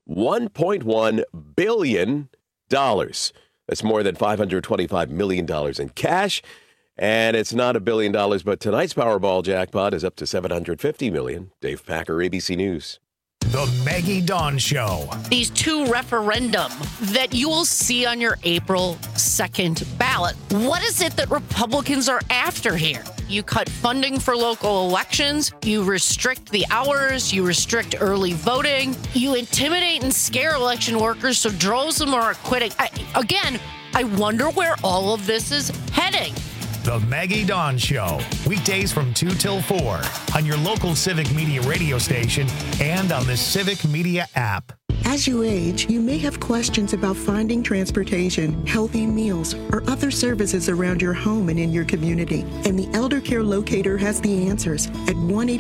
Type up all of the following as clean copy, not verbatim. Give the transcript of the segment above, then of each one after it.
$1.1 billion. That's more than $525 million in cash. And it's not $1 billion, but tonight's Powerball jackpot is up to $750 million. Dave Packer, ABC News. The Maggie Dawn Show. These two referendum that you will see on your April 2nd ballot. What is it that Republicans are after here? You cut funding for local elections. You restrict the hours. You restrict early voting. You intimidate and scare election workers so droves of them are quitting. I wonder where all of this is heading. The Maggie Dawn Show. Weekdays from 2 till 4 on your local Civic Media radio station and on the Civic Media app. As you age, you may have questions about finding transportation, healthy meals, or other services around your home and in your community. And the Elder Care Locator has the answers at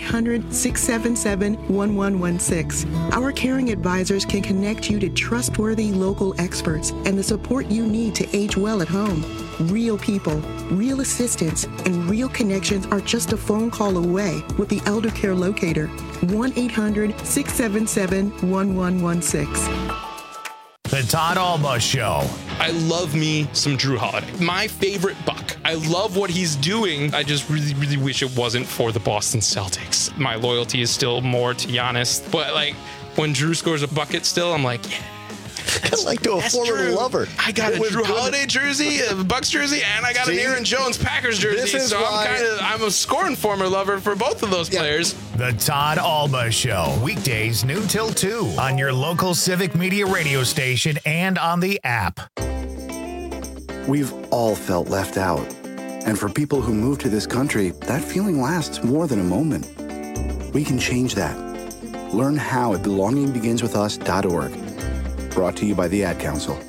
1-800-677-1116. Our caring advisors can connect you to trustworthy local experts and the support you need to age well at home. Real people, real assistance, and real connections are just a phone call away with the Elder Care Locator. 1-800-677-1116. The Todd Alba Show. I love me some Drew Holiday. My favorite Buck. I love what he's doing. I just really, really wish it wasn't for the Boston Celtics. My loyalty is still more to Giannis. But like when Drew scores a bucket still, I'm like, yeah. Kind of like to a former lover. I got a Drew Holiday jersey, a Bucks jersey, and I got an Aaron Jones Packers jersey. So I'm a scoring former lover for both of those players. The Todd Alba Show. Weekdays noon till 2 on your local Civic Media radio station and on the app. We've all felt left out. And for people who move to this country, that feeling lasts more than a moment. We can change that. Learn how at belongingbeginswithus.org. Brought to you by the Ad Council.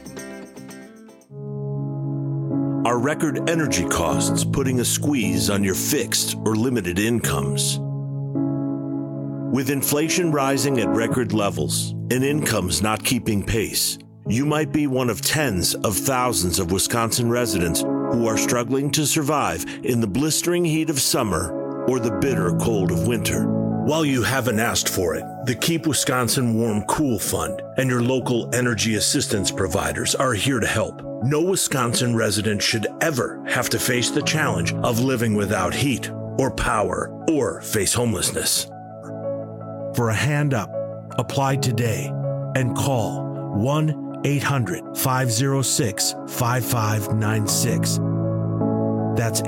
Are record energy costs putting a squeeze on your fixed or limited incomes? With inflation rising at record levels and incomes not keeping pace, you might be one of tens of thousands of Wisconsin residents who are struggling to survive in the blistering heat of summer or the bitter cold of winter. While you haven't asked for it, the Keep Wisconsin Warm Cool Fund and your local energy assistance providers are here to help. No Wisconsin resident should ever have to face the challenge of living without heat or power or face homelessness. For a hand up, apply today and call 1-800-506-5596. That's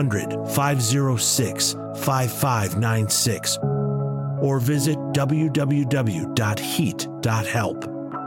800-506-5596. Or visit www.heat.help.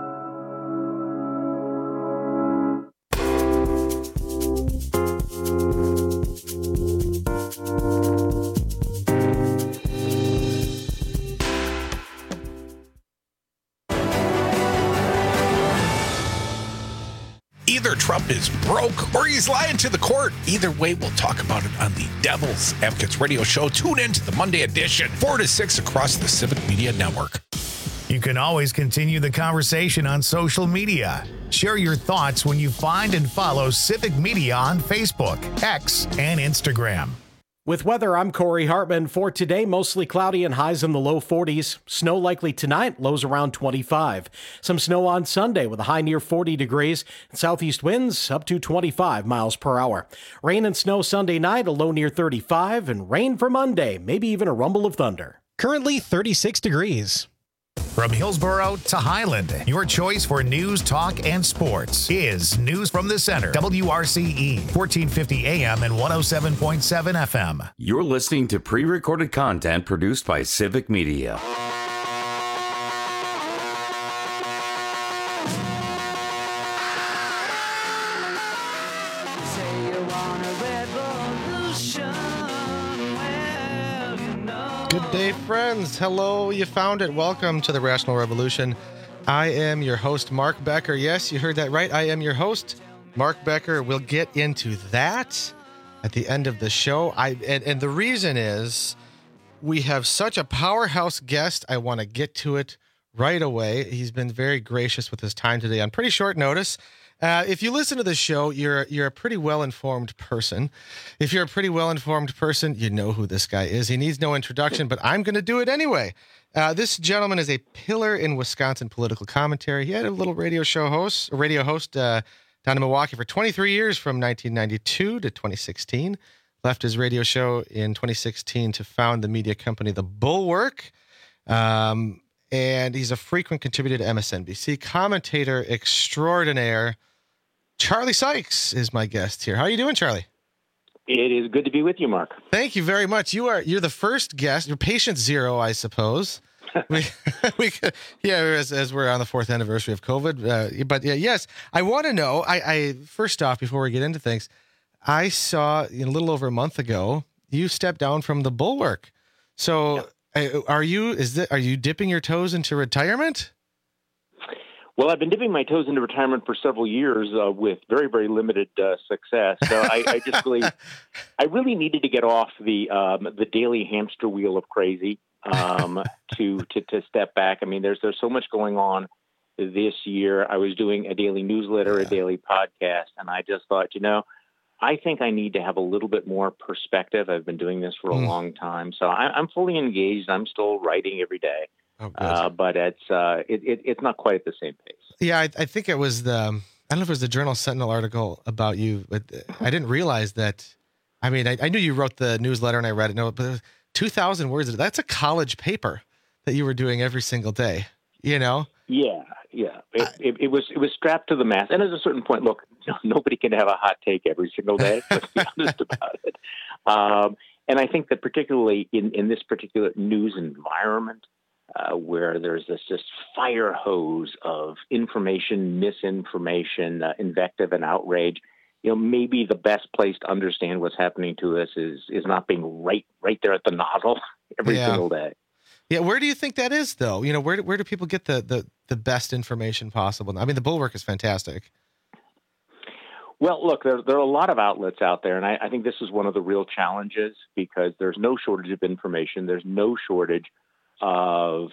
Either Trump is broke or he's lying to the court. Either way, we'll talk about it on the Devil's Advocates radio show. Tune in to the Monday edition, 4 to 6 across the Civic Media Network. You can always continue the conversation on social media. Share your thoughts when you find and follow Civic Media on Facebook, X, and Instagram. With weather, I'm Corey Hartman. For today, mostly cloudy and highs in the low 40s. Snow likely tonight, lows around 25. Some snow on Sunday with a high near 40 degrees. Southeast winds up to 25 miles per hour. Rain and snow Sunday night, a low near 35. And rain for Monday, maybe even a rumble of thunder. Currently 36 degrees. From Hillsborough to Highland, your choice for news, talk, and sports is News from the Center. WRCE, 1450 AM and 107.7 FM. You're listening to pre-recorded content produced by Civic Media. Good day, friends. Hello, you found it. Welcome to the Rational Revolution. I am your host, Mark Becker. Yes, you heard that right. I am your host, Mark Becker. We'll get into that at the end of the show. And the reason is we have such a powerhouse guest. I want to get to it right away. He's been very gracious with his time today on pretty short notice. If you listen to the show, you're a pretty well-informed person. If you're a pretty well-informed person, you know who this guy is. He needs no introduction, but I'm going to do it anyway. This gentleman is a pillar in Wisconsin political commentary. He had a little radio host down in Milwaukee for 23 years from 1992 to 2016. Left his radio show in 2016 to found the media company The Bulwark. And he's a frequent contributor to MSNBC, commentator extraordinaire. Charlie Sykes is my guest here. How are you doing, Charlie? It is good to be with you, Mark. Thank you very much. You're the first guest. You're patient zero, I suppose. As we're on the 4th anniversary of COVID. But yes, I want to know. I first off, before we get into things, I saw a little over a month ago you stepped down from The Bulwark. So, are you dipping your toes into retirement? Well, I've been dipping my toes into retirement for several years with very, very limited success. So I really needed to get off the daily hamster wheel of crazy to step back. I mean, there's so much going on this year. I was doing a daily newsletter, a daily podcast, and I just thought, I think I need to have a little bit more perspective. I've been doing this for a long time, so I'm fully engaged. I'm still writing every day. But it's not quite at the same pace. Yeah, I think it was I don't know if it was the Journal Sentinel article about you, but I didn't realize that. I mean, I knew you wrote the newsletter and I read it. No, but 2,000 words. That's a college paper that you were doing every single day. Yeah. It was strapped to the mast. And at a certain point, look, nobody can have a hot take every single day. Let's be honest about it. And I think that particularly in this particular news environment, where there's this just fire hose of information, misinformation, invective, and outrage, maybe the best place to understand what's happening to us is not being right there at the nozzle every single day. Yeah, where do you think that is, though? Where do people get the best information possible? I mean, The Bulwark is fantastic. Well, look, there are a lot of outlets out there, and I think this is one of the real challenges because there's no shortage of information. There's no shortage of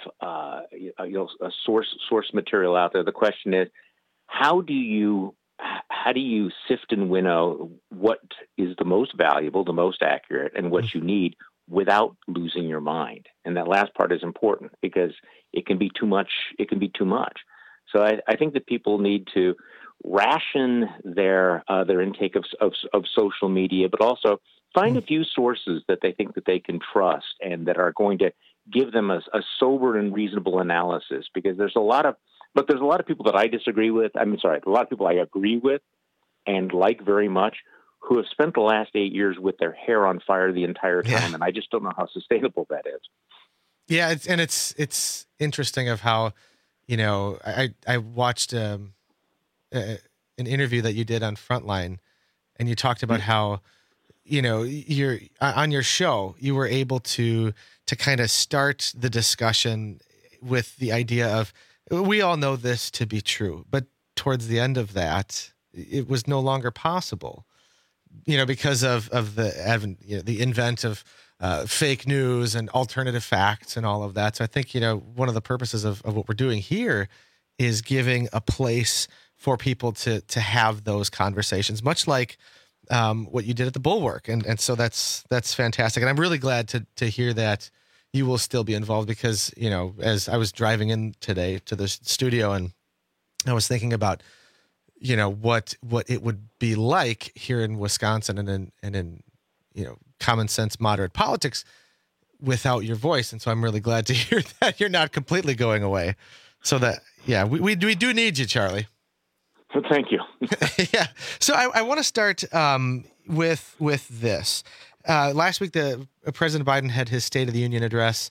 source material out there. The question is, how do you sift and winnow what is the most valuable, the most accurate, and what you need without losing your mind? And that last part is important because it can be too much. It can be too much. So I think that people need to ration their intake of social media, but also find a few sources that they think that they can trust and that are going to give them a sober and reasonable analysis. Because there's a lot of people that I disagree with. A lot of people I agree with and like very much, who have spent the last 8 years with their hair on fire the entire time, and I just don't know how sustainable that is. Yeah, it's interesting of how, I watched an interview that you did on Frontline, and you talked about how, you're on your show, you were able to kind of start the discussion with the idea of, we all know this to be true, but towards the end of that, it was no longer possible. Because of the invent of fake news and alternative facts and all of that. So I think, one of the purposes of what we're doing here is giving a place for people to have those conversations, much like what you did at the Bulwark. And so that's fantastic. And I'm really glad to hear that you will still be involved because, as I was driving in today to the studio and I was thinking about, what it would be like here in Wisconsin and in common sense, moderate politics without your voice. And so I'm really glad to hear that you're not completely going away. So that, we do need you, Charlie. Well, thank you. Yeah. So I want to start with this. Last week, President Biden had his State of the Union address.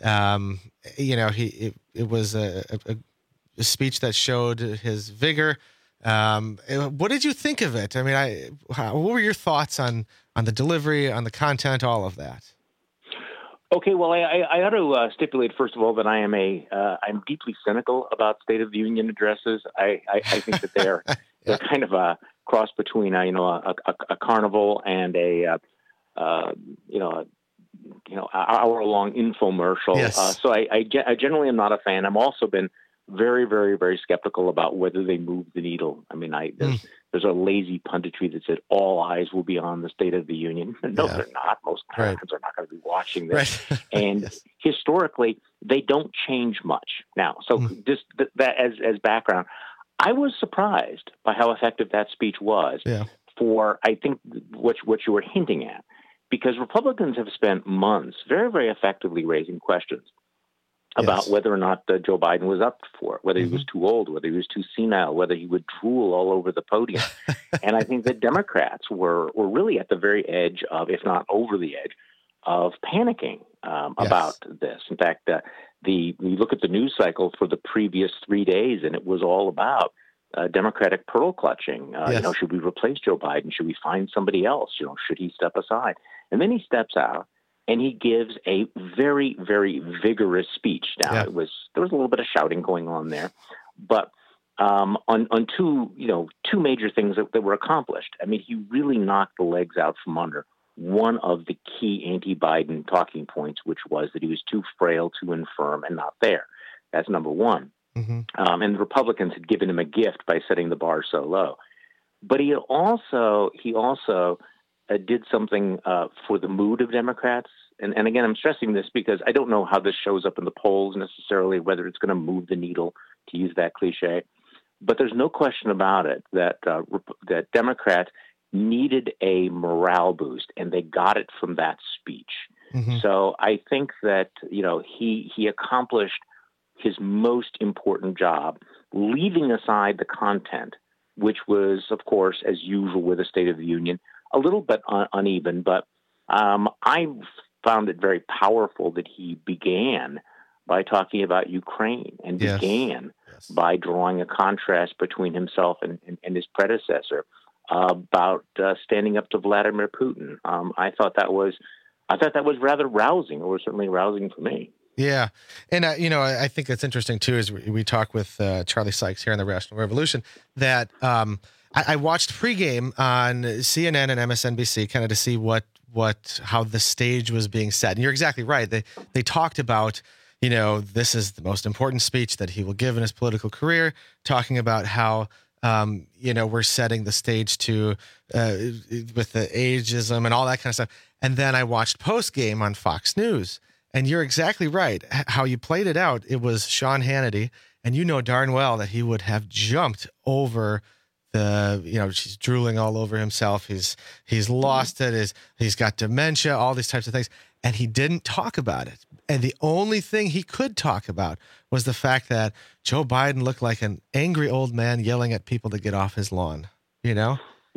It was a speech that showed his vigor. What did you think of it? I mean, what were your thoughts on the delivery, on the content, all of that? Okay, well, I ought to stipulate first of all that I'm deeply cynical about State of the Union addresses. I think that they're kind of a cross between a carnival and a hour-long infomercial. Yes. So I generally am not a fan. I've also been very, very, very skeptical about whether they move the needle. I mean, there's a lazy punditry that said all eyes will be on the State of the Union. No, they're not. Most Americans are not going to be watching this. Right. And historically, they don't change much. Now, so just that as background, I was surprised by how effective that speech was for, I think, what you were hinting at, because Republicans have spent months very, very effectively raising questions about whether or not Joe Biden was up for it, whether he was too old, whether he was too senile, whether he would drool all over the podium. And I think that Democrats were really at the very edge of, if not over the edge, of panicking about this. In fact, we look at the news cycle for the previous 3 days, and it was all about Democratic pearl clutching. Should we replace Joe Biden? Should we find somebody else? Should he step aside? And then he steps out. And he gives a very, very vigorous speech. Now, there was a little bit of shouting going on there, but on two major things that were accomplished. I mean, he really knocked the legs out from under one of the key anti-Biden talking points, which was that he was too frail, too infirm, and not there. That's number one. And the Republicans had given him a gift by setting the bar so low. But he also did something for the mood of Democrats. And again, I'm stressing this because I don't know how this shows up in the polls necessarily, whether it's going to move the needle, to use that cliche. But there's no question about it that Democrats needed a morale boost, and they got it from that speech. So I think that, he accomplished his most important job, leaving aside the content, which was, of course, as usual with the State of the Union, a little bit uneven, but I found it very powerful that he began by talking about Ukraine and began by drawing a contrast between himself and his predecessor about standing up to Vladimir Putin. I thought that was rather rousing, or certainly rousing for me. Yeah. And, I think that's interesting, too, as we talk with Charlie Sykes here on the Rational Revolution, that I watched pregame on CNN and MSNBC kind of to see how the stage was being set. And you're exactly right. They talked about, this is the most important speech that he will give in his political career, talking about how, we're setting the stage to with the ageism and all that kind of stuff. And then I watched postgame on Fox News. And you're exactly right. How you played it out, it was Sean Hannity, and you know darn well that he would have jumped over she's drooling all over himself. He's lost it. He's got dementia, all these types of things. And he didn't talk about it. And the only thing he could talk about was the fact that Joe Biden looked like an angry old man yelling at people to get off his lawn, And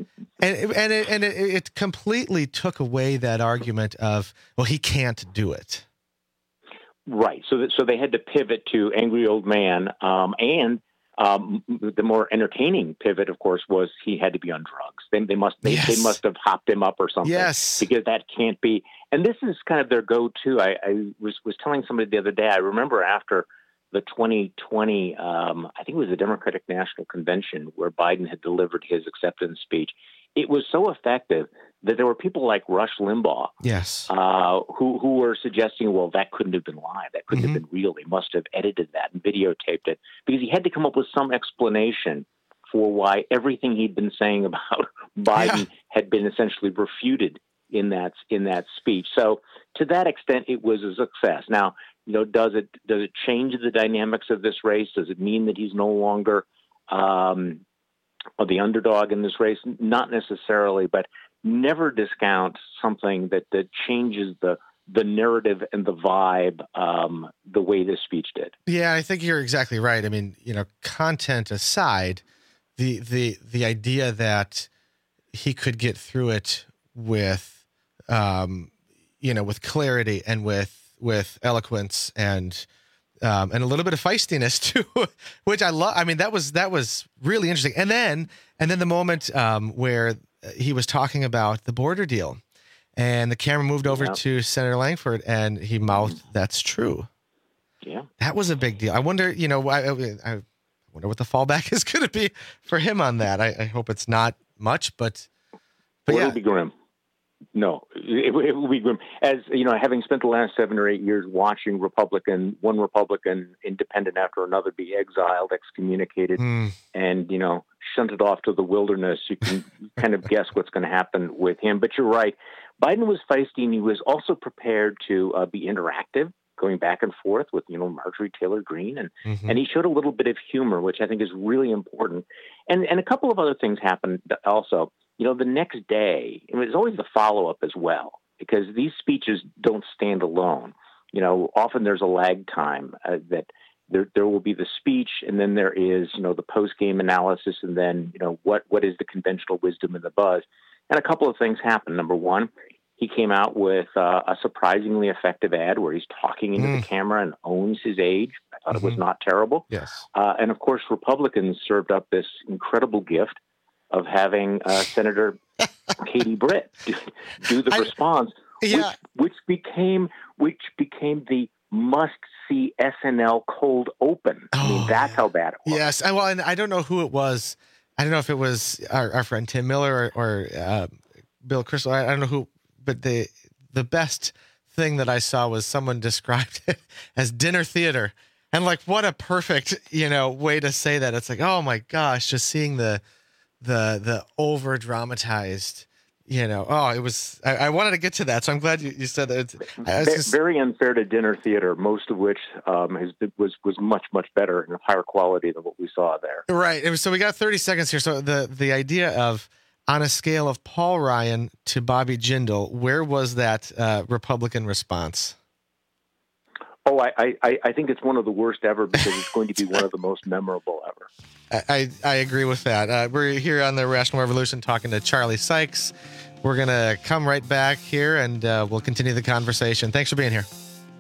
it completely took away that argument of, well, he can't do it. Right. So they had to pivot to angry old man, and the more entertaining pivot, of course, was he had to be on drugs. They must have hopped him up or something. Yes, because that can't be. And this is kind of their go-to. I was telling somebody the other day. I remember after the 2020, I think it was the Democratic National Convention, where Biden had delivered his acceptance speech. It was so effective that there were people like Rush Limbaugh, who were suggesting, well, that couldn't have been live. That couldn't have been real. They must have edited that and videotaped it, because he had to come up with some explanation for why everything he'd been saying about Biden had been essentially refuted in that speech. So to that extent, it was a success. Now, does it change the dynamics of this race? Does it mean that he's no longer the underdog in this race? Not necessarily, but never discount something that changes the narrative and the vibe the way this speech did. Yeah, I think you're exactly right. I mean, content aside, the idea that he could get through it with with clarity and with eloquence and a little bit of feistiness too, which I love. I mean, that was really interesting. And then the moment where he was talking about the border deal, and the camera moved over to Senator Langford, and he mouthed, "That's true." Yeah, that was a big deal. I wonder, I wonder what the fallback is going to be for him on that. I hope it's not much, but it'll be grim. No, it will be grim. As you know, having spent the last 7 or 8 years watching one Republican independent after another be exiled, excommunicated, and shunted off to the wilderness, you can kind of guess what's going to happen with him. But you're right. Biden was feisty, and he was also prepared to be interactive, going back and forth with Marjorie Taylor Greene, and he showed a little bit of humor, which I think is really important. And a couple of other things happened also. The next day, it was always the follow-up as well, because these speeches don't stand alone. Often there's a lag time that there will be the speech, and then there is, the post-game analysis, and then, what is the conventional wisdom and the buzz. And a couple of things happened. Number one, he came out with a surprisingly effective ad where he's talking into the camera and owns his age. I thought it was not terrible. Yes. And of course, Republicans served up this incredible gift of having Senator Katie Britt do the response, which became the must-see SNL cold open. I mean, that's how bad it was. Yes. Well, and I don't know who it was. I don't know if it was our friend Tim Miller or Bill Kristol. I don't know who, but the best thing that I saw was someone described it as dinner theater. And what a perfect, way to say that. It's like, oh my gosh, just seeing the over dramatized, it was, I wanted to get to that. So I'm glad you said that. It's very unfair to dinner theater, most of which was much, much better and of higher quality than what we saw there. Right. So we got 30 seconds here. So the idea of, on a scale of Paul Ryan to Bobby Jindal, where was that Republican response? Oh, I think it's one of the worst ever, because it's going to be one of the most memorable ever. I agree with that. We're here on the Rational Revolution talking to Charlie Sykes. We're going to come right back here, and we'll continue the conversation. Thanks for being here.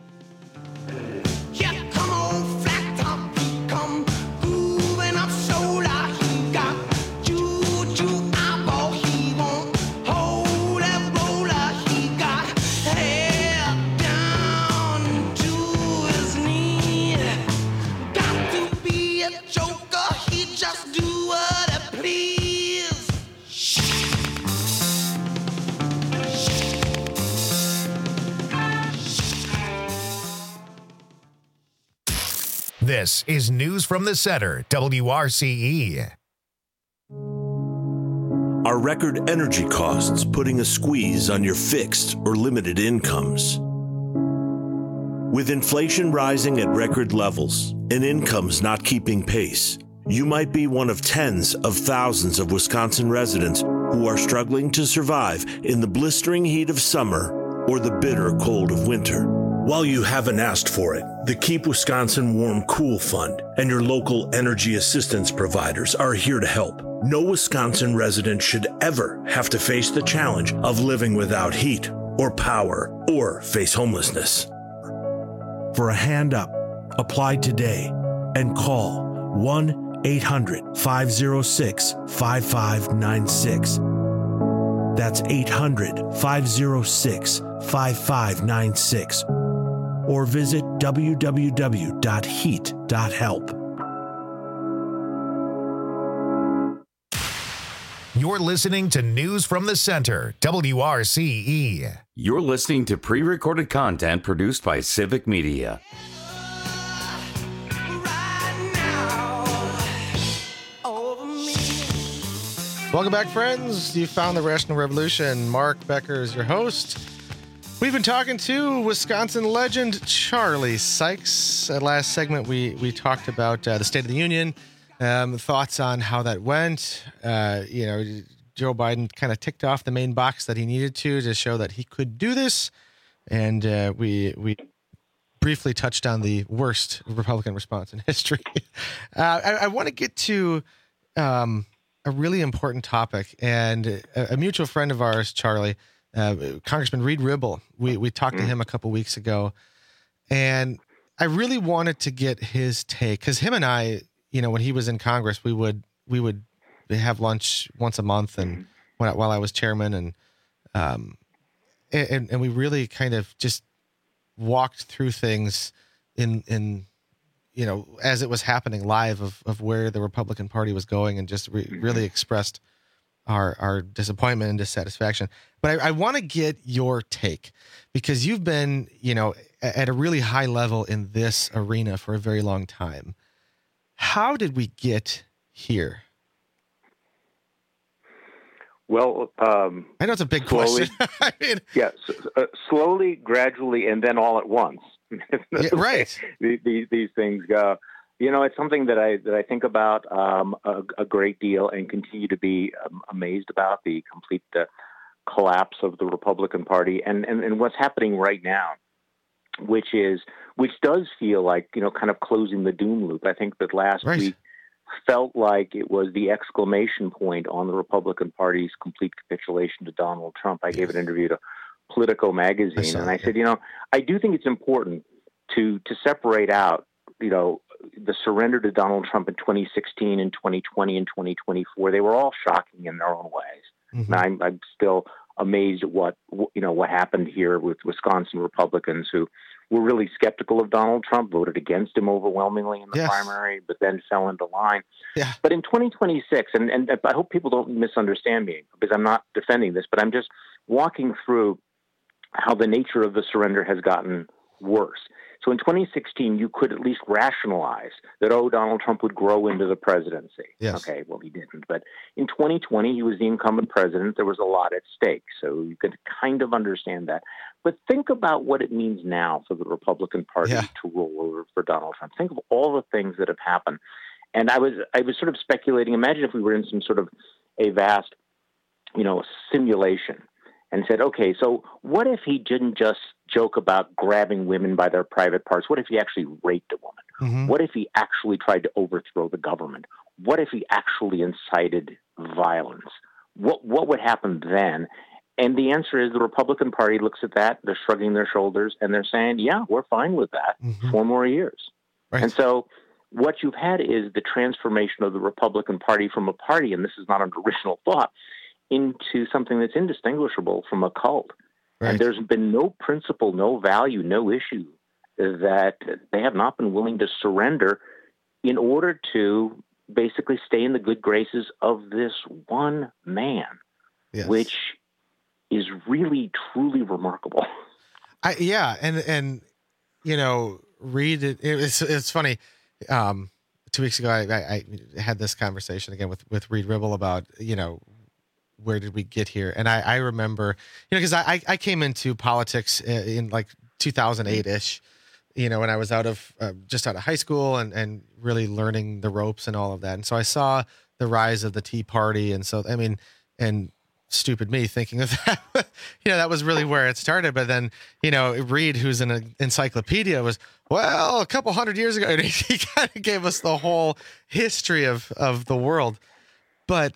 This is News from the Center, WRCE. Are record energy costs putting a squeeze on your fixed or limited incomes? With inflation rising at record levels and incomes not keeping pace, you might be one of tens of thousands of Wisconsin residents who are struggling to survive in the blistering heat of summer or the bitter cold of winter. While you haven't asked for it, the Keep Wisconsin Warm Cool Fund and your local energy assistance providers are here to help. No Wisconsin resident should ever have to face the challenge of living without heat or power or face homelessness. For a hand up, apply today and call 1-800-506-5596. That's 800-506-5596. Or visit www.heat.help. You're listening to News from the Center, WRCE. You're listening to pre-recorded content produced by Civic Media. Welcome back, friends. You found the Rational Revolution. Mark Becker is your host. We've been talking to Wisconsin legend Charlie Sykes. Last segment, we talked about the State of the Union, thoughts on how that went. Joe Biden kind of ticked off the main box that he needed to show that he could do this. And we briefly touched on the worst Republican response in history. I want to get to a really important topic. And a mutual friend of ours, Charlie, Congressman Reed Ribble, we talked to him a couple weeks ago, and I really wanted to get his take, because him and I, when he was in Congress, we would have lunch once a month, and while I was chairman, and we really kind of just walked through things in as it was happening live of where the Republican Party was going, and just really expressed our disappointment and dissatisfaction. But I want to get your take, because you've been, at a really high level in this arena for a very long time. How did we get here? Well, I know it's a big question. I mean, slowly, gradually, and then all at once. Right. These things go. It's something that I think about a great deal and continue to be amazed about, the complete collapse of the Republican Party and what's happening right now, which does feel like, kind of closing the doom loop. I think that last week felt like it was the exclamation point on the Republican Party's complete capitulation to Donald Trump. I gave an interview to Politico magazine, and I said, I do think it's important to separate out, the surrender to Donald Trump in 2016 and 2020 and 2024. They were all shocking in their own ways. Mm-hmm. And I'm still amazed at what happened here with Wisconsin Republicans who were really skeptical of Donald Trump, voted against him overwhelmingly in the primary, but then fell into line. Yeah. But in 2026, and I hope people don't misunderstand me, because I'm not defending this, but I'm just walking through how the nature of the surrender has gotten worse. So in 2016, you could at least rationalize that, Donald Trump would grow into the presidency. Yes. Okay, well, he didn't. But in 2020, he was the incumbent president. There was a lot at stake. So you could kind of understand that. But think about what it means now for the Republican Party to roll over for Donald Trump. Think of all the things that have happened. And I was sort of speculating. Imagine if we were in some sort of a vast, simulation, and said, okay, so what if he didn't just joke about grabbing women by their private parts? What if he actually raped a woman? Mm-hmm. What if he actually tried to overthrow the government? What if he actually incited violence? What would happen then? And the answer is the Republican Party looks at that, they're shrugging their shoulders, and they're saying, yeah, we're fine with that. 4 more years. Right. And so what you've had is the transformation of the Republican Party from a party, and this is not an original thought, into something that's indistinguishable from a cult. Right. And there's been no principle, no value, no issue that they have not been willing to surrender in order to basically stay in the good graces of this one man, which is really, truly remarkable. And Reed, it's funny. 2 weeks ago, I had this conversation again with Reed Ribble about, where did we get here? And I remember, because I came into politics in like 2008-ish, when I was just out of high school and really learning the ropes and all of that. And so I saw the rise of the Tea Party. And so, and stupid me thinking of that, that was really where it started. But then, Reed, who's an encyclopedia, was, well, a couple hundred years ago, he kind of gave us the whole history of the world. But,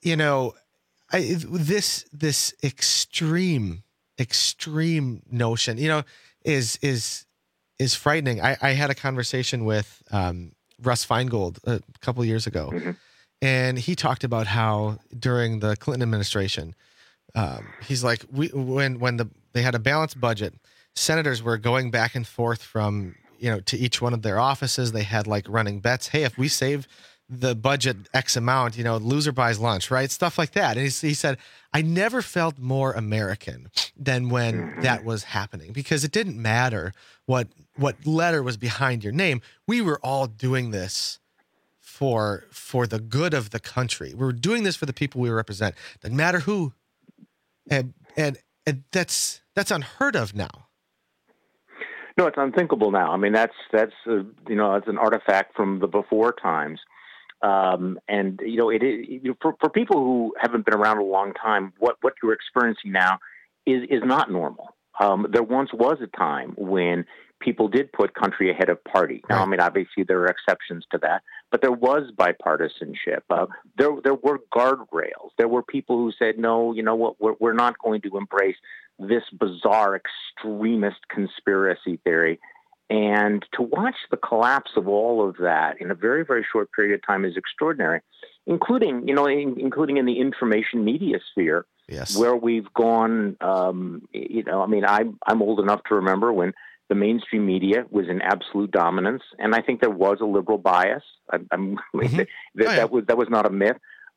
this extreme notion, is frightening. I had a conversation with Russ Feingold a couple of years ago, and he talked about how during the Clinton administration, he's like, when they had a balanced budget, senators were going back and forth from to each one of their offices. They had like running bets. Hey, if we save the budget X amount, loser buys lunch, right? Stuff like that. And he said, I never felt more American than when that was happening, because it didn't matter what letter was behind your name. We were all doing this for the good of the country. We were doing this for the people we represent. Doesn't matter who. And that's unheard of now. No, it's unthinkable now. I mean, that's an artifact from the before times. And for people who haven't been around a long time, what you're experiencing now is not normal. There once was a time when people did put country ahead of party. Now, I mean, obviously there are exceptions to that, but there was bipartisanship. There were guardrails. There were people who said, no, you know what, we're not going to embrace this bizarre extremist conspiracy theory. And to watch the collapse of all of that in a very, very short period of time is extraordinary, including in the information media sphere, where we've gone, I'm old enough to remember when the mainstream media was in absolute dominance, and I think there was a liberal bias. That was not a myth.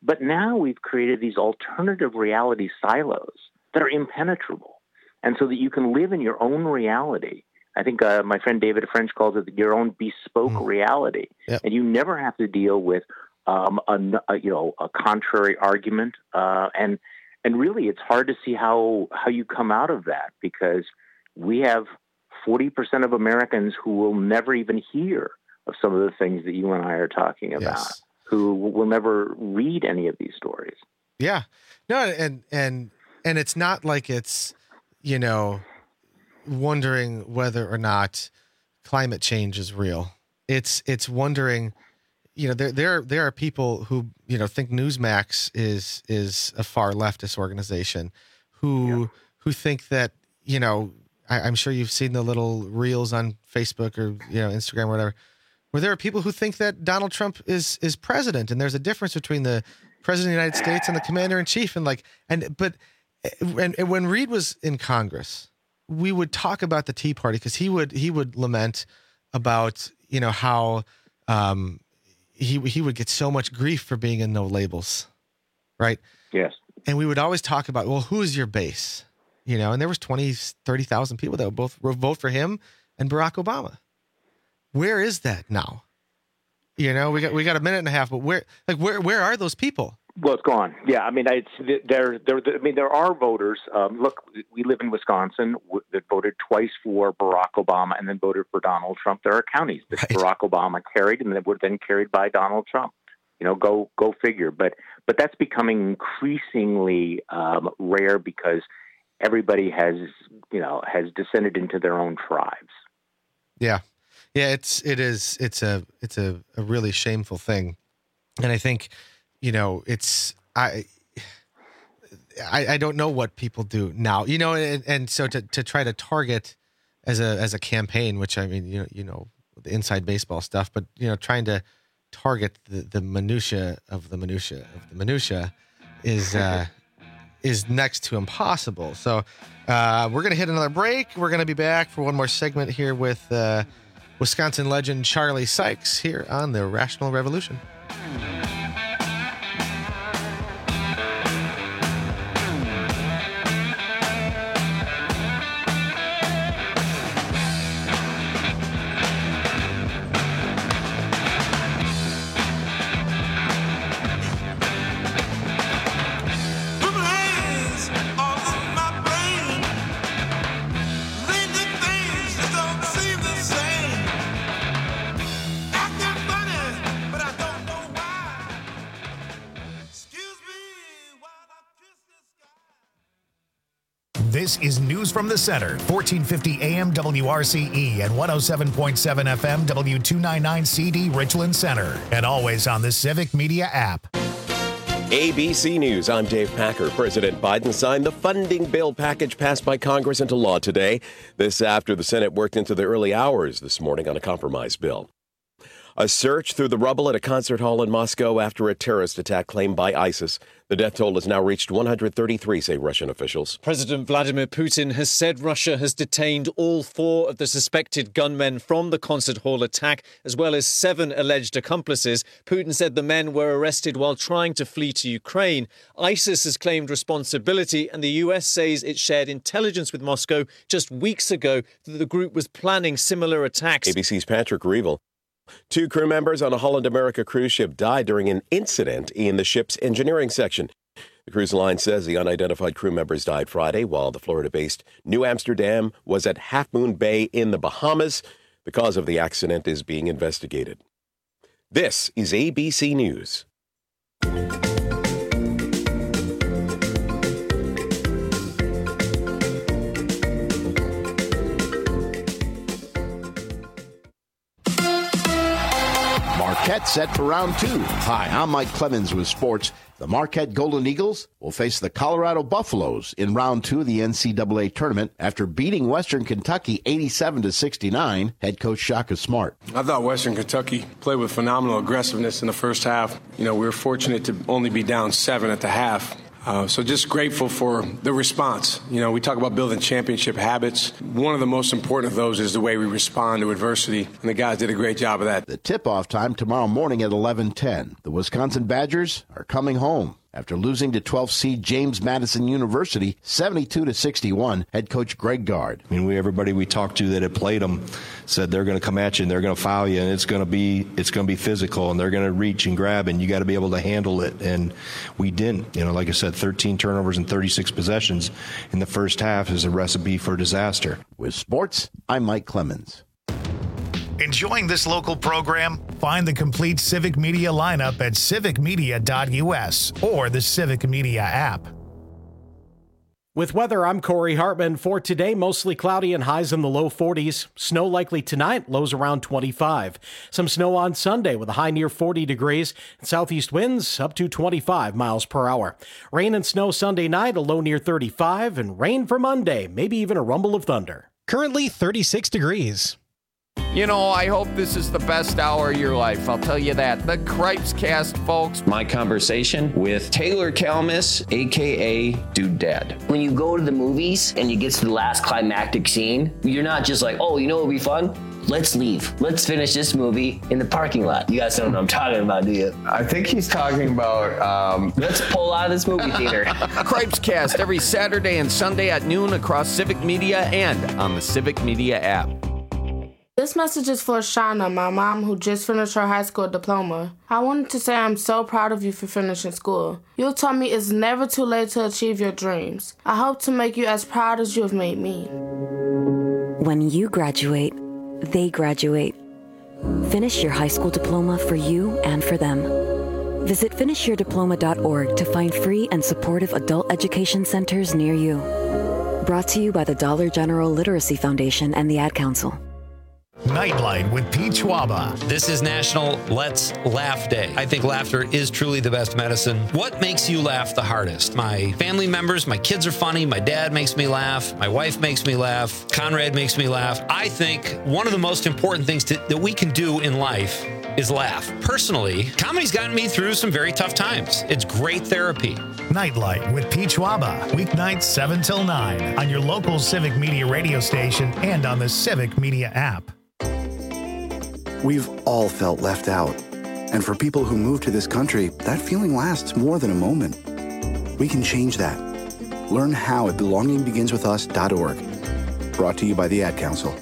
But now we've created these alternative reality silos that are impenetrable. And so that you can live in your own reality. I think my friend David French calls it your own bespoke reality. Yep. And you never have to deal with a contrary argument. And really, it's hard to see how you come out of that, because we have 40% of Americans who will never even hear of some of the things that you and I are talking about, yes, who will never read any of these stories. Yeah. No, and it's not like it's, wondering whether or not climate change is real. It's wondering, there are people who, think Newsmax is a far leftist organization who think that, I'm sure you've seen the little reels on Facebook or, Instagram or whatever, where there are people who think that Donald Trump is president, and there's a difference between the president of the United States and the commander in chief. But when Reid was in Congress, we would talk about the Tea Party, because he would lament about, how he would get so much grief for being in No Labels, right? Yes. And we would always talk about, well, who's your base? And there was 20, 30,000 people that would both vote for him and Barack Obama. Where is that now? We got a minute and a half, but where are those people? Well, it's gone. Yeah, there are voters. Look, we live in Wisconsin that voted twice for Barack Obama and then voted for Donald Trump. There are counties that Barack Obama carried and that were then carried by Donald Trump. Go figure. But that's becoming increasingly rare, because everybody has descended into their own tribes. Yeah. Yeah, it's a really shameful thing. And I think, I don't know what people do now, and so to try to target as a campaign, which I mean, the inside baseball stuff, but trying to target the minutia of the minutia of the minutia is next to impossible. So we're gonna hit another break. We're gonna be back for one more segment here with Wisconsin legend Charlie Sykes here on the Rational Revolution. This is News from the Center, 1450 AM WRCE and 107.7 FM W299CD Richland Center, and always on the Civic Media app. ABC News, I'm Dave Packer. President Biden signed the funding bill package passed by Congress into law today. This after the Senate worked into the early hours this morning on a compromise bill. A search through the rubble at a concert hall in Moscow after a terrorist attack claimed by ISIS. The death toll has now reached 133, say Russian officials. President Vladimir Putin has said Russia has detained all 4 of the suspected gunmen from the concert hall attack, as well as 7 alleged accomplices. Putin said the men were arrested while trying to flee to Ukraine. ISIS has claimed responsibility, and the US says it shared intelligence with Moscow just weeks ago that the group was planning similar attacks. ABC's Patrick Reevell. 2 crew members on a Holland America cruise ship died during an incident in the ship's engineering section. The cruise line says the unidentified crew members died Friday while the Florida-based New Amsterdam was at Half Moon Bay in the Bahamas. The cause of the accident is being investigated. This is ABC News. Marquette set for round 2. Hi, I'm Mike Clemens with sports. The Marquette Golden Eagles will face the Colorado Buffaloes in round 2 of the NCAA tournament after beating Western Kentucky 87-69. Head coach Shaka Smart. I thought Western Kentucky played with phenomenal aggressiveness in the first half. We were fortunate to only be down 7 at the half. So just grateful for the response. You know, we talk about building championship habits. One of the most important of those is the way we respond to adversity, and the guys did a great job of that. The tip-off time tomorrow morning at 11:10. The Wisconsin Badgers are coming home after losing to 12th seed James Madison University 72-61. Head coach Greg Gard. I mean, everybody we talked to that had played them said they're going to come at you and they're going to foul you, and it's going to be physical, and they're going to reach and grab, and you got to be able to handle it. And we didn't. You know, like I said, 13 turnovers and 36 possessions in the first half is a recipe for disaster. With sports, I'm Mike Clemens. Enjoying this local program? Find the complete Civic Media lineup at civicmedia.us or the Civic Media app. With weather, I'm Corey Hartman. For today, mostly cloudy and highs in the low 40s. Snow likely tonight, lows around 25. Some snow on Sunday with a high near 40 degrees. Southeast winds up to 25 miles per hour. Rain and snow Sunday night, a low near 35. And rain for Monday, maybe even a rumble of thunder. Currently 36 degrees. You know, I hope this is the best hour of your life. I'll tell you that. The Cripes Cast, folks. My conversation with Taylor Kalmus, a.k.a. Dude Dad. When you go to the movies and you get to the last climactic scene, you're not just like, oh, you know what would be fun? Let's leave. Let's finish this movie in the parking lot. You guys don't know what I'm talking about, do you? I think he's talking about, let's pull out of this movie theater. Cripes Cast every Saturday and Sunday at noon across Civic Media and on the Civic Media app. This message is for Shauna, my mom, who just finished her high school diploma. I wanted to say I'm so proud of you for finishing school. You taught me it's never too late to achieve your dreams. I hope to make you as proud as you have made me. When you graduate, they graduate. Finish your high school diploma for you and for them. Visit finishyourdiploma.org to find free and supportive adult education centers near you. Brought to you by the Dollar General Literacy Foundation and the Ad Council. Nightlight with Pete Schwaba. This is National Let's Laugh Day. I think laughter is truly the best medicine. What makes you laugh the hardest? My family members, my kids are funny, my dad makes me laugh, my wife makes me laugh, Conrad makes me laugh. I think one of the most important things that we can do in life is laugh. Personally, comedy's gotten me through some very tough times. It's great therapy. Nightlight with Pete Schwaba. Weeknights 7 till 9 on your local Civic Media radio station and on the Civic Media app. We've all felt left out. And for people who move to this country, that feeling lasts more than a moment. We can change that. Learn how at belongingbeginswithus.org. Brought to you by the Ad Council.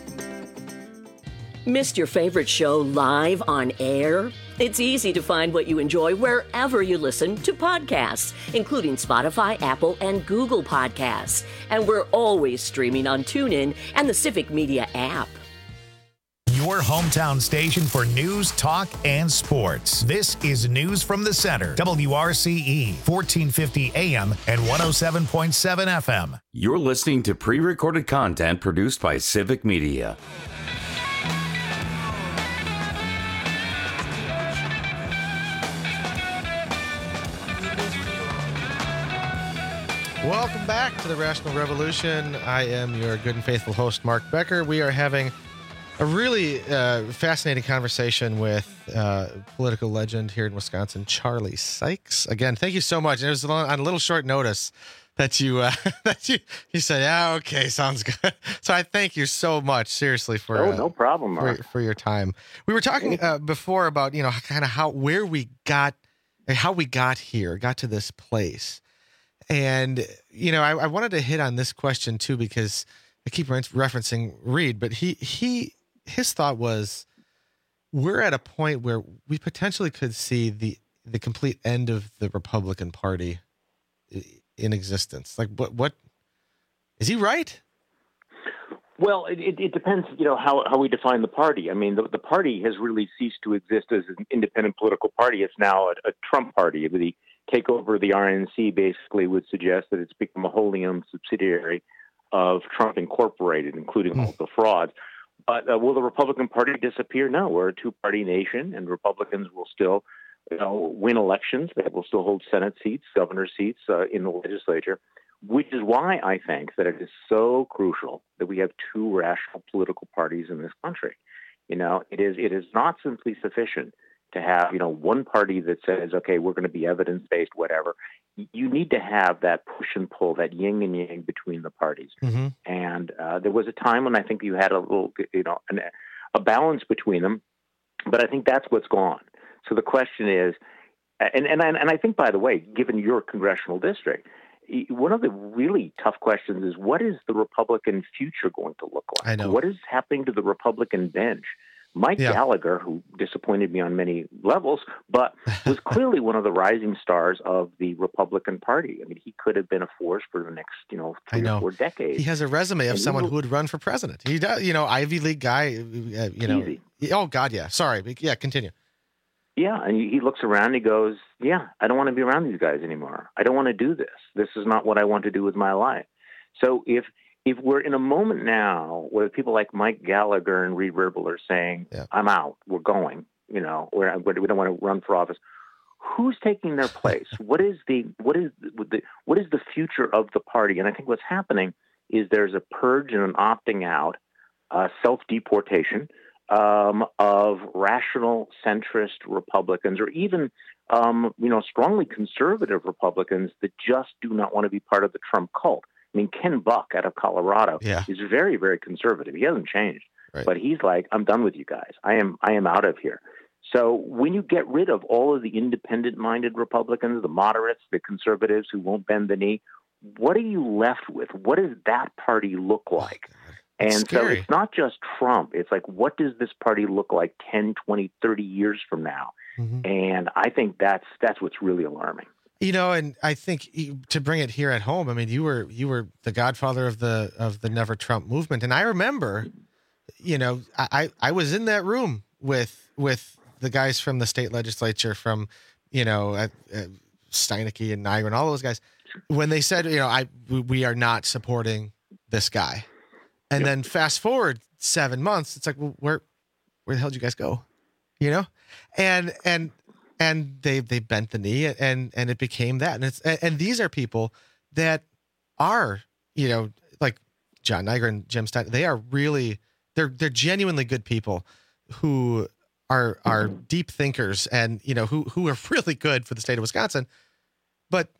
Missed your favorite show live on air? It's easy to find what you enjoy wherever you listen to podcasts, including Spotify, Apple, and Google Podcasts. And we're always streaming on TuneIn and the Civic Media app. Your hometown station for news, talk, and sports. This is News from the Center. WRCE, 1450 AM and 107.7 FM. You're listening to pre-recorded content produced by Civic Media. Welcome back to the Rational Revolution. I am your good and faithful host, Mark Becker. We are having a really fascinating conversation with political legend here in Wisconsin, Charlie Sykes. Again, thank you so much. It was on a little short notice that you said, yeah, okay, sounds good. So I thank you so much, seriously, for no problem, Mark. for your time. We were talking before about kind of how we got here, got to this place, and I wanted to hit on this question too because I keep referencing Reed, but his thought was, we're at a point where we potentially could see the complete end of the Republican Party in existence. Like, what is he right? Well, it depends, how we define the party. I mean, the party has really ceased to exist as an independent political party. It's now a Trump party. The takeover of the RNC basically would suggest that it's become a wholly owned subsidiary of Trump Incorporated, including all the frauds. But will the Republican Party disappear? No, we're a two-party nation, and Republicans will still win elections. They will still hold Senate seats, governor seats in the legislature, which is why I think that it is so crucial that we have two rational political parties in this country. It is not simply sufficient to have, one party that says, okay, we're going to be evidence-based, whatever. You need to have that push and pull, that yin and yang between the parties. Mm-hmm. And there was a time when I think you had a little, a balance between them, but I think that's what's gone. So the question is, and I think, by the way, given your congressional district, one of the really tough questions is, what is the Republican future going to look like? I know. What is happening to the Republican bench? Mike Gallagher, who disappointed me on many levels, but was clearly one of the rising stars of the Republican Party. I mean, he could have been a force for the next, 3 or 4 decades. He has a resume of someone who would run for president. He does, Ivy League guy, Easy. Oh, God, yeah. Sorry. Yeah, continue. Yeah, and he looks around and he goes, yeah, I don't want to be around these guys anymore. I don't want to do this. This is not what I want to do with my life. So if we're in a moment now where people like Mike Gallagher and Reed Verbal are saying, I'm out, we're going, we don't want to run for office, who's taking their place? What is the future of the party? And I think what's happening is there's a purge and an opting out, self-deportation of rational centrist Republicans, or even strongly conservative Republicans that just do not want to be part of the Trump cult. I mean, Ken Buck out of Colorado is very, very conservative. He hasn't changed, but he's like, I'm done with you guys. I am out of here. So when you get rid of all of the independent-minded Republicans, the moderates, the conservatives who won't bend the knee, what are you left with? What does that party look like? And so it's not just Trump. It's like, what does this party look like 10, 20, 30 years from now? Mm-hmm. And I think that's what's really alarming. And I think to bring it here at home, I mean, you were the godfather of the Never Trump movement, and I remember, I was in that room with the guys from the state legislature, from Steineke and Niagara and all those guys, when they said, we are not supporting this guy, and then fast forward 7 months, it's like, well, where the hell did you guys go? And they bent the knee, and it became that. And these are people that are, like John Niagara and Jim Stein. They are really, they're genuinely good people who are deep thinkers, and who are really good for the state of Wisconsin. But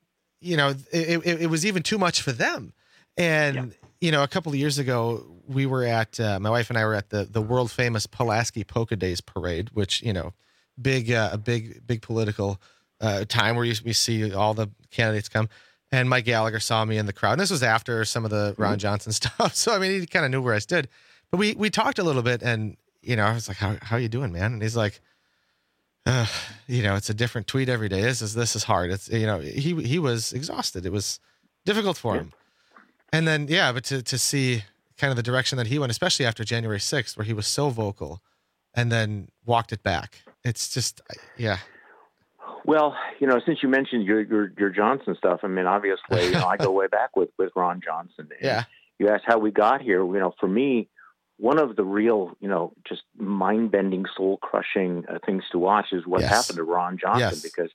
it was even too much for them. And a couple of years ago, we were at my wife and I were at the world famous Pulaski Polka Days parade, which big political time where we see all the candidates come, and Mike Gallagher saw me in the crowd, and this was after some of the Ron Johnson stuff, so I mean, he kind of knew where I stood, but we talked a little bit, and I was like, how you doing, man? And he's like, it's a different tweet every day. This is hard. It's he was exhausted. It was difficult for him. And then but to see kind of the direction that he went, especially after January 6th, where he was so vocal and then walked it back. It's just, Well, since you mentioned your Johnson stuff, I mean, obviously, I go way back with Ron Johnson. And you asked how we got here. For me, one of the real, just mind-bending, soul-crushing things to watch is what happened to Ron Johnson, because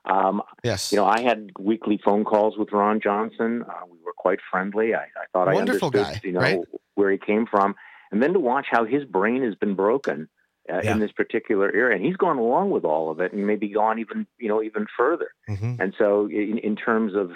I had weekly phone calls with Ron Johnson. We were quite friendly. I thought Wonderful I understood, guy, where he came from, and then to watch how his brain has been broken in this particular era, and he's gone along with all of it, and maybe gone even further. Mm-hmm. And so, in terms of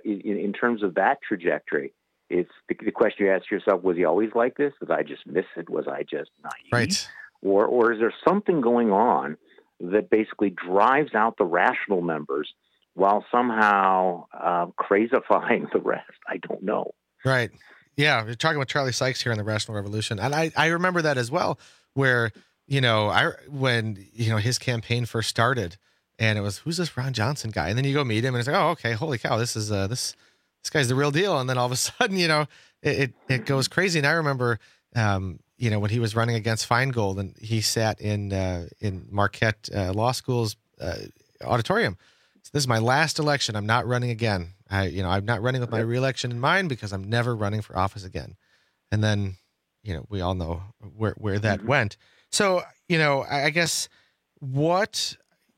that trajectory, it's the question you ask yourself: was he always like this? Did I just miss it? Was I just naive? Right. Or is there something going on that basically drives out the rational members while somehow crazifying the rest? I don't know. Right. Yeah, we're talking about Charlie Sykes here in the Rational Revolution, and I remember that as well, where when his campaign first started, and it was, who's this Ron Johnson guy? And then you go meet him, and it's like, oh, okay, holy cow, this is this guy's the real deal. And then all of a sudden, it goes crazy. And I remember, when he was running against Feingold, and he sat in Marquette Law School's auditorium. So this is my last election. I'm not running again. I'm not running with my reelection in mind, because I'm never running for office again. And then, we all know where that went. So, I guess what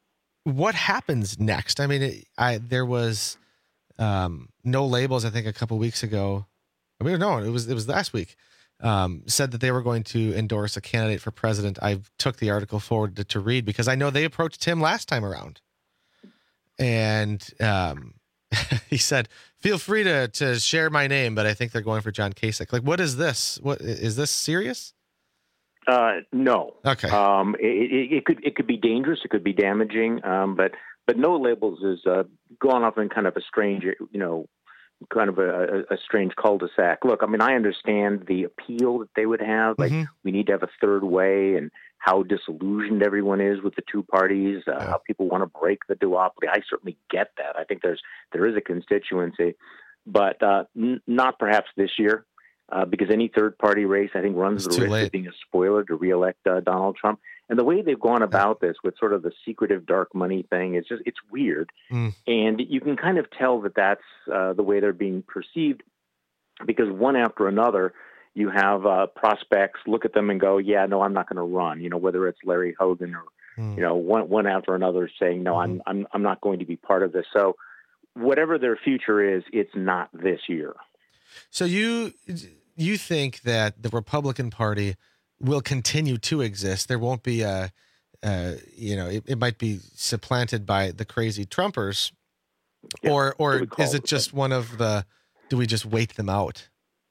happens next? I mean, there was no labels, I think, a couple weeks ago. I mean, no, it was last week. said that they were going to endorse a candidate for president. I took the article forward to read because I know they approached him last time around. And he said, feel free to share my name, but I think they're going for John Kasich. Like, what is this? What is this serious? No. Okay. It could be dangerous. It could be damaging. But no labels is gone off in kind of a strange, kind of a strange cul-de-sac. Look, I mean, I understand the appeal that they would have. Like, we need to have a third way, and how disillusioned everyone is with the two parties, how people want to break the duopoly. I certainly get that. I think there is a constituency, but not perhaps this year, because any third-party race, I think, runs the risk of being a spoiler to reelect Donald Trump. And the way they've gone about this with sort of the secretive dark money thing, it's weird. And you can kind of tell that that's the way they're being perceived, because one after another, you have prospects look at them and go, yeah, no, I'm not going to run, whether it's Larry Hogan or, one after another saying, no, I'm not going to be part of this. So whatever their future is, it's not this year. So you think that the Republican Party will continue to exist? There won't be it might be supplanted by the crazy Trumpers, or is it just one of the? Do we just wait them out?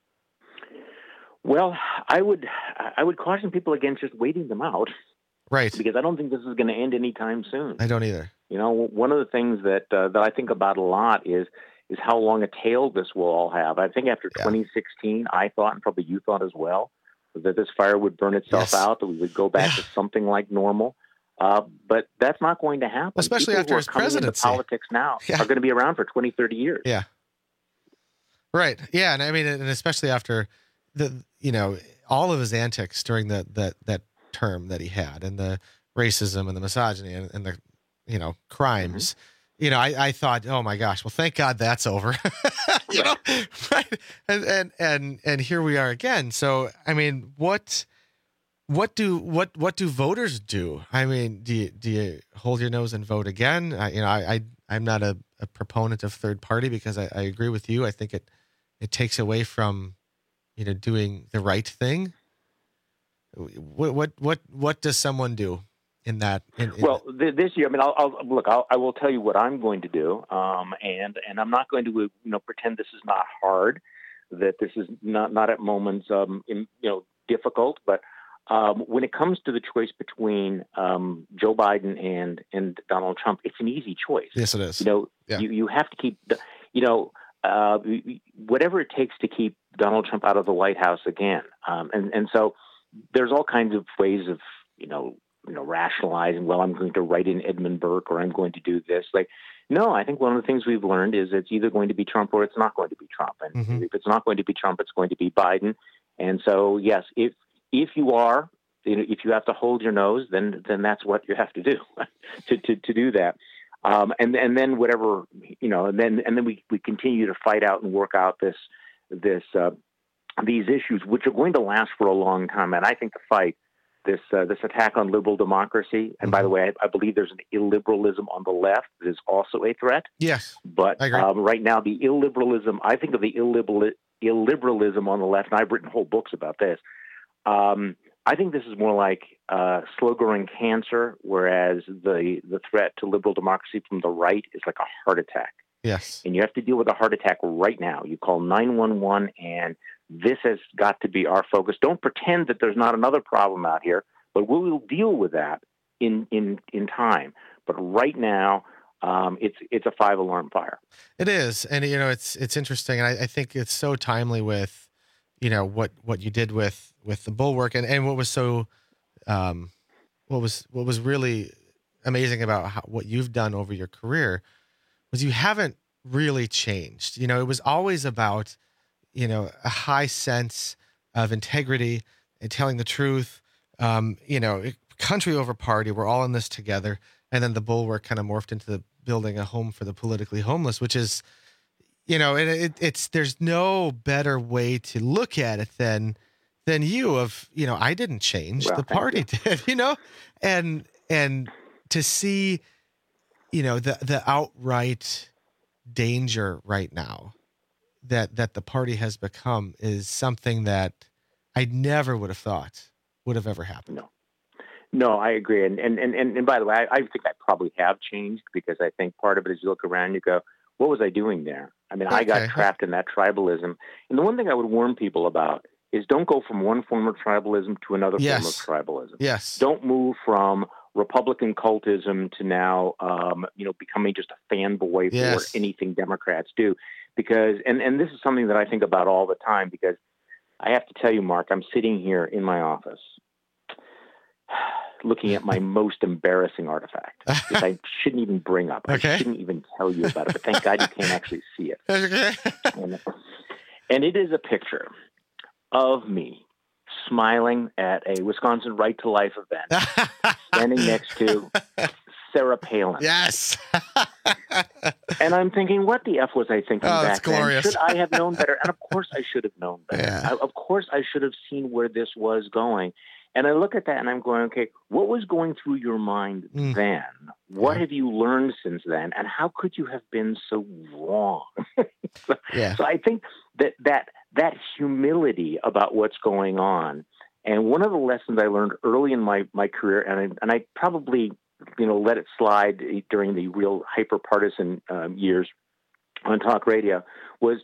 Well, I would caution people against just waiting them out, right? Because I don't think this is going to end anytime soon. I don't either. One of the things that I think about a lot is how long a tail this will all have. I think after 2016, I thought, and probably you thought as well, that this fire would burn itself out, that we would go back to something like normal. But that's not going to happen. Especially people after his presidency. Politics now are going to be around for 20, 30 years. Yeah. Right. Yeah. And I mean, and especially after all of his antics during that term that he had, and the racism and the misogyny and the, crimes, I thought, oh my gosh, well, thank God that's over, right. And here we are again. So, I mean, what do voters do? I mean, do you hold your nose and vote again? I'm not a proponent of third party, because I agree with you. I think it takes away from, doing the right thing. What does someone do in that? This year, I mean, I will tell you what I'm going to do. And I'm not going to, pretend this is not hard, that this is not at moments, difficult, but, when it comes to the choice between Joe Biden and Donald Trump, it's an easy choice. Yes, it is. You have to keep, whatever it takes to keep Donald Trump out of the White House again. And so there's all kinds of ways of, rationalizing, well, I'm going to write in Edmund Burke, or I'm going to do this. Like, no, I think one of the things we've learned is it's either going to be Trump or it's not going to be Trump. And if it's not going to be Trump, it's going to be Biden. And so, yes, if you are, if you have to hold your nose, then that's what you have to do to do that. And then whatever, and then we continue to fight out and work out these issues, which are going to last for a long time. And I think the fight, this attack on liberal democracy, and by the way, I believe there's an illiberalism on the left that is also a threat. Yes, but right now the illiberalism, I think of the illiberalism on the left, and I've written whole books about this. I think this is more like slow-growing cancer, whereas the threat to liberal democracy from the right is like a heart attack. Yes. And you have to deal with a heart attack right now. You call 911, and this has got to be our focus. Don't pretend that there's not another problem out here, but we will deal with that in time. But right now, it's a 5-alarm fire. It is, and it's interesting, and I think it's so timely with what you did with the Bulwark, and what was so what was really amazing about what you've done over your career was you haven't really changed. It was always about a high sense of integrity and telling the truth. Country over party, we're all in this together. And then the Bulwark kind of morphed into building a home for the politically homeless, which is, there's no better way to look at it than I didn't change, the party did, and to see, the outright danger right now that the party has become is something that I never would have thought would have ever happened. No, I agree. And by the way, I think I probably have changed, because I think part of it is you look around and you go, what was I doing there? I mean, I got trapped in that tribalism. And the one thing I would warn people about is don't go from one form of tribalism to another form of tribalism. Yes. Don't move from Republican cultism to now, becoming just a fanboy for anything Democrats do. Because, and this is something that I think about all the time, because I have to tell you, Mark, I'm sitting here in my office looking at my most embarrassing artifact, which I shouldn't even bring up. I shouldn't even tell you about it, but thank God you can't actually see it. And it is a picture of me smiling at a Wisconsin Right to Life event, standing next to Sarah Palin. Yes. And I'm thinking, what the F was I thinking back then? Glorious. Should I have known better? And of course I should have known better. Yeah. Of course I should have seen where this was going. And I look at that and I'm going, okay, what was going through your mind then? What have you learned since then? And how could you have been so wrong? So I think that humility about what's going on, and one of the lessons I learned early in my career, and I probably let it slide during the real hyper-partisan years on talk radio, was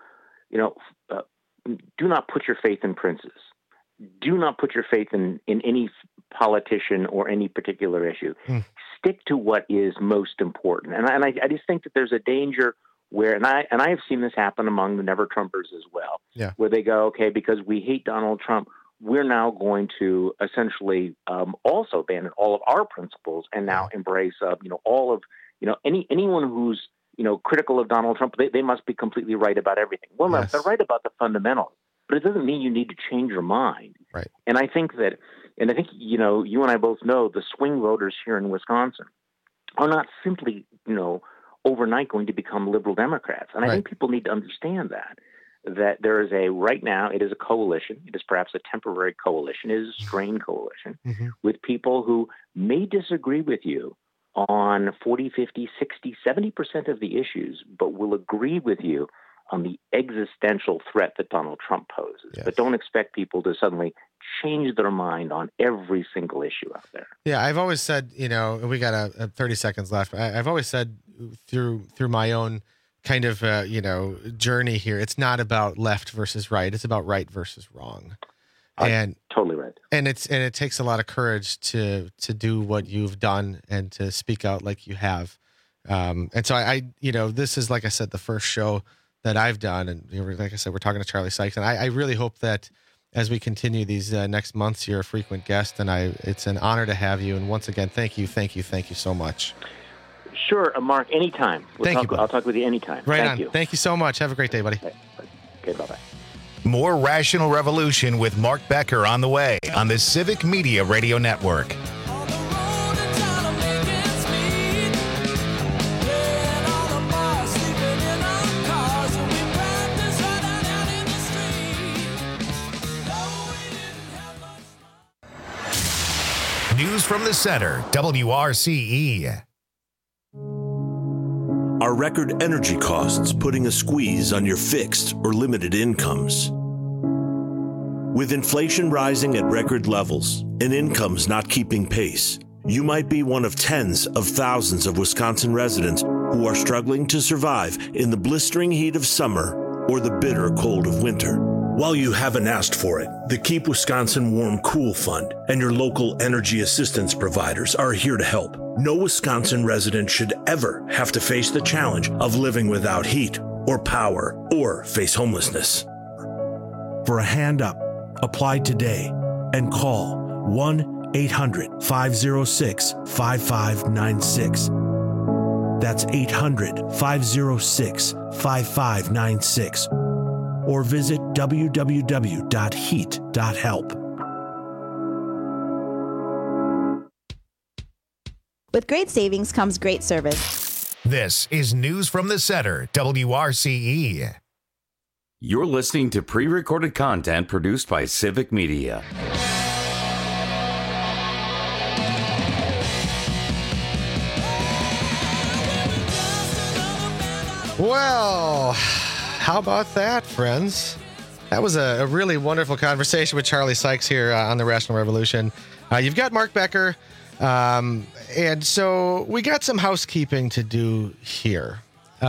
do not put your faith in princes. Do not put your faith in any politician or any particular issue. Stick to what is most important. And I just think that there's a danger where, and I have seen this happen among the Never Trumpers as well, where they go, okay, because we hate Donald Trump, we're now going to essentially also abandon all of our principles and now embrace, all of, anyone who's, critical of Donald Trump, they must be completely right about everything. Well, no, they're right about the fundamentals, but it doesn't mean you need to change your mind. Right. And I think, you and I both know the swing voters here in Wisconsin are not simply, overnight going to become liberal Democrats. And I think people need to understand that there is right now, it is a coalition. It is perhaps a temporary coalition. It is a strained coalition with people who may disagree with you on 40, 50, 60, 70% of the issues, but will agree with you on the existential threat that Donald Trump poses. But don't expect people to suddenly change their mind on every single issue out there. Yeah, I've always said, we got a 30 seconds left. I've always said through my own kind of, journey here, it's not about left versus right. It's about right versus wrong. And totally right. And it takes a lot of courage to do what you've done and to speak out like you have. And so I this is, like I said, the first show that I've done. And like I said, we're talking to Charlie Sykes. And I really hope that as we continue these next months, you're a frequent guest. And it's an honor to have you. And once again, thank you so much. Sure, Mark, anytime. I'll talk with you anytime. Thank you. Thank you so much. Have a great day, buddy. Okay, bye-bye. More Rational Revolution with Mark Becker on the way on the Civic Media Radio Network. News from the Center, WRCE. Are record energy costs putting a squeeze on your fixed or limited incomes? With inflation rising at record levels and incomes not keeping pace, you might be one of tens of thousands of Wisconsin residents who are struggling to survive in the blistering heat of summer or the bitter cold of winter. While you haven't asked for it, the Keep Wisconsin Warm Cool Fund and your local energy assistance providers are here to help. No Wisconsin resident should ever have to face the challenge of living without heat or power or face homelessness. For a hand up, apply today and call 1-800-506-5596. That's 800-506-5596. Or visit www.heat.help. With great savings comes great service. This is News from the Center, WRCE. You're listening to pre-recorded content produced by Civic Media. Well, how about that, friends? That was a really wonderful conversation with Charlie Sykes here on the Rational Revolution. You've got Mark Becker, and so we got some housekeeping to do here.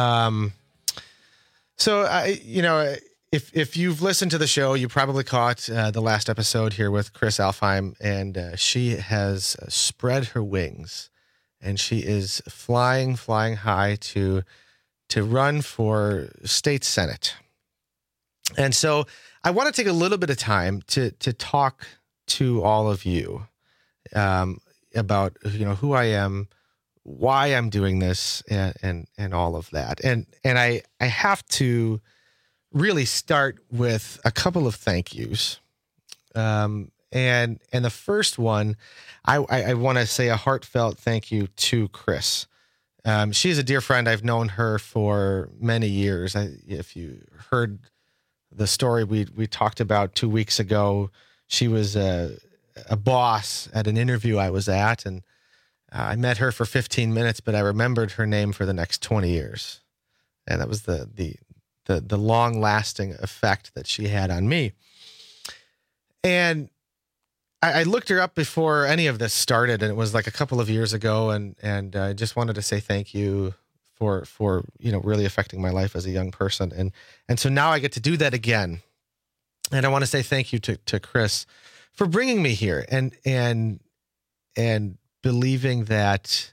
If you've listened to the show, you probably caught the last episode here with Chris Alfheim, and she has spread her wings, and she is flying high to run for state senate. And so I want to take a little bit of time to talk to all of you about who I am, why I'm doing this, and all of that. And I have to really start with a couple of thank yous. And the first one, I want to say a heartfelt thank you to Chris. She's a dear friend. I've known her for many years. If you heard the story we talked about 2 weeks ago, she was a boss at an interview I was at, and I met her for 15 minutes, but I remembered her name for the next 20 years. And that was the long-lasting effect that she had on me. And I looked her up before any of this started, and it was like a couple of years ago, and I just wanted to say thank you for really affecting my life as a young person. And so now I get to do that again. And I want to say thank you to Chris for bringing me here and believing that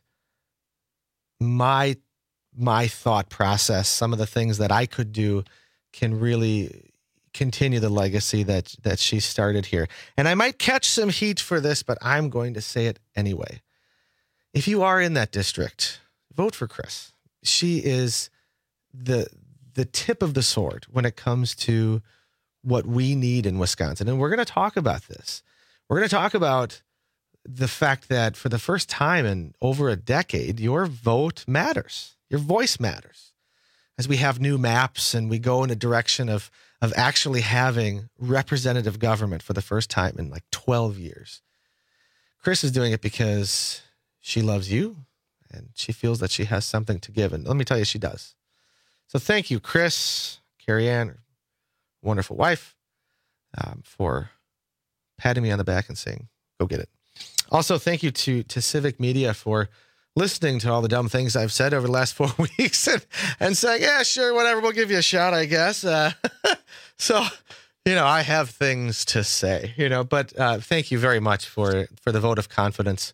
my thought process, some of the things that I could do, can really continue the legacy that she started here. And I might catch some heat for this, but I'm going to say it anyway. If you are in that district, vote for Chris. She is the tip of the sword when it comes to what we need in Wisconsin. And we're going to talk about this. We're going to talk about the fact that for the first time in over a decade, your vote matters. Your voice matters. As we have new maps and we go in a direction of actually having representative government for the first time in like 12 years. Chris is doing it because she loves you and she feels that she has something to give. And let me tell you, she does. So thank you, Chris, Carrie Ann, wonderful wife, for patting me on the back and saying, go get it. Also, thank you to Civic Media for listening to all the dumb things I've said over the last 4 weeks and saying, yeah, sure, whatever, we'll give you a shot, I guess. So, I have things to say, but thank you very much for the vote of confidence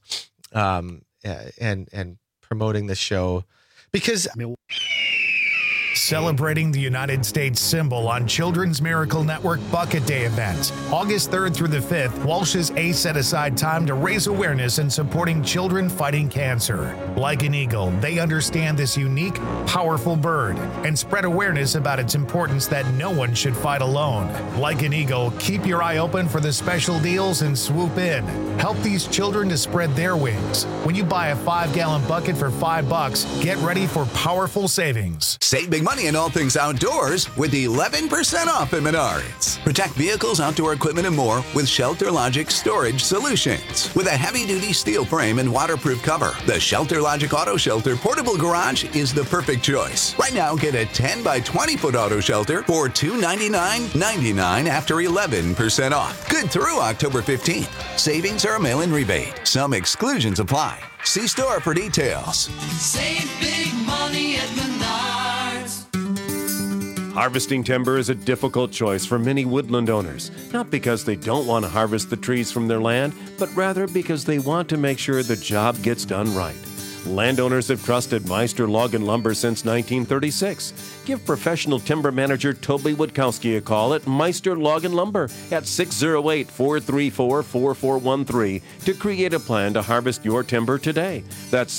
and promoting the show, because Celebrating the United States symbol on Children's Miracle Network Bucket Day event. August 3rd through the 5th, Walsh's Ace set aside time to raise awareness in supporting children fighting cancer. Like an eagle, they understand this unique, powerful bird and spread awareness about its importance that no one should fight alone. Like an eagle, keep your eye open for the special deals and swoop in. Help these children to spread their wings. When you buy a 5-gallon bucket for $5, get ready for powerful savings. Save big money in all things outdoors with 11% off at Menards. Protect vehicles, outdoor equipment, and more with Shelter Logic Storage Solutions. With a heavy-duty steel frame and waterproof cover, the Shelter Logic Auto Shelter Portable Garage is the perfect choice. Right now, get a 10 by 20-foot auto shelter for $299.99 after 11% off. Good through October 15th. Savings are a mail-in rebate. Some exclusions apply. See store for details. Save big money at Menards. Harvesting timber is a difficult choice for many woodland owners, not because they don't want to harvest the trees from their land, but rather because they want to make sure the job gets done right. Landowners have trusted Meister Log and Lumber since 1936. Give professional timber manager Toby Witkowski a call at Meister Log and Lumber at 608-434-4413 to create a plan to harvest your timber today. That's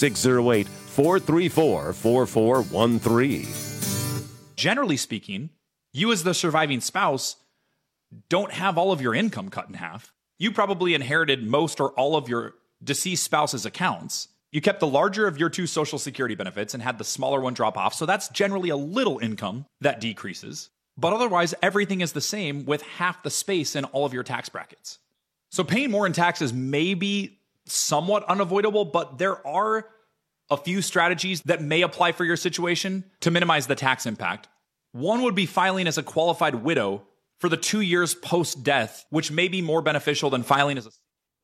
608-434-4413. Generally speaking, you as the surviving spouse don't have all of your income cut in half. You probably inherited most or all of your deceased spouse's accounts. You kept the larger of your two Social Security benefits and had the smaller one drop off, so that's generally a little income that decreases. But otherwise, everything is the same with half the space in all of your tax brackets. So paying more in taxes may be somewhat unavoidable, but there are a few strategies that may apply for your situation to minimize the tax impact. One would be filing as a qualified widow for the 2 years post-death, which may be more beneficial than filing as a...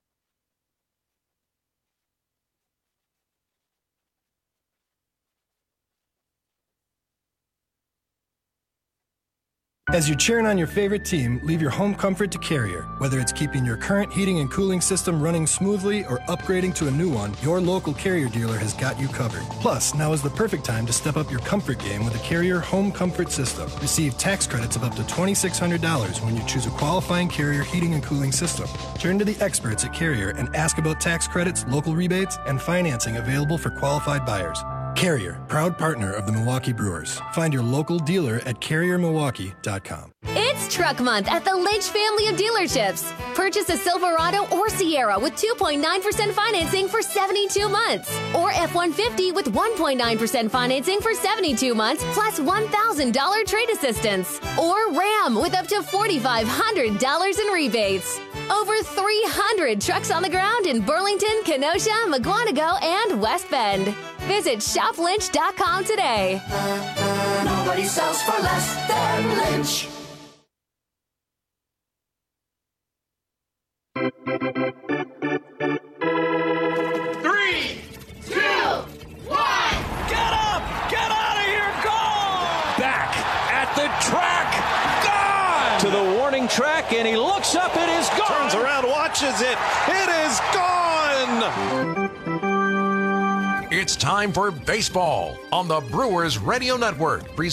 As you're cheering on your favorite team, leave your home comfort to Carrier. Whether it's keeping your current heating and cooling system running smoothly or upgrading to a new one, your local Carrier dealer has got you covered. Plus, now is the perfect time to step up your comfort game with a Carrier home comfort system. Receive tax credits of up to $2,600 when you choose a qualifying Carrier heating and cooling system. Turn to the experts at Carrier and ask about tax credits, local rebates, and financing available for qualified buyers. Carrier, proud partner of the Milwaukee Brewers. Find your local dealer at carriermilwaukee.com. It's Truck Month at the Lynch family of dealerships. Purchase a Silverado or Sierra with 2.9% financing for 72 months. Or F-150 with 1.9% financing for 72 months plus $1,000 trade assistance. Or Ram with up to $4,500 in rebates. Over 300 trucks on the ground in Burlington, Kenosha, Mukwonago, and West Bend. Visit shoplynch.com today. Nobody sells for less than Lynch. Three, two, one. Get up! Get out of here! Gone! Back at the track. Gone! To the warning track, and he looks up. It is gone. Turns around, watches it. It is gone! It's time for baseball on the Brewers Radio Network.